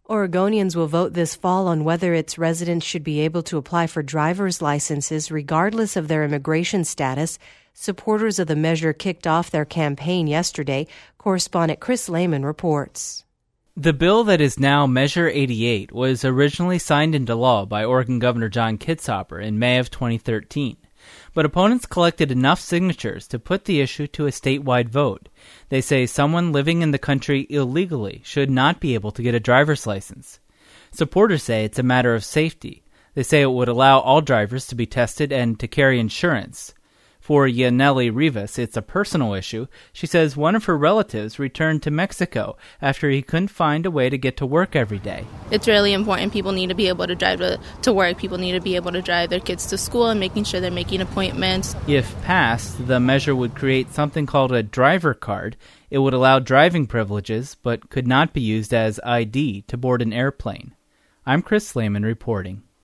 Oregonians will vote this fall on whether its residents should be able to apply for driver's licenses regardless of their immigration status. Supporters of the measure kicked off their campaign yesterday. Correspondent Chris Lehman reports. The bill that is now Measure 88 was originally signed into law by Oregon Governor John Kitzhaber in May of 2013. But opponents collected enough signatures to put the issue to a statewide vote. They say someone living in the country illegally should not be able to get a driver's license. Supporters say it's a matter of safety. They say it would allow all drivers to be tested and to carry insurance. For Yaneli Rivas, it's a personal issue. She says one of her relatives returned to Mexico after he couldn't find a way to get to work every day. It's really important. People need to be able to drive to work. People need to be able to drive their kids to school and making sure they're making appointments. If passed, the measure would create something called a driver card. It would allow driving privileges, but could not be used as ID to board an airplane. I'm Chris Lehman reporting.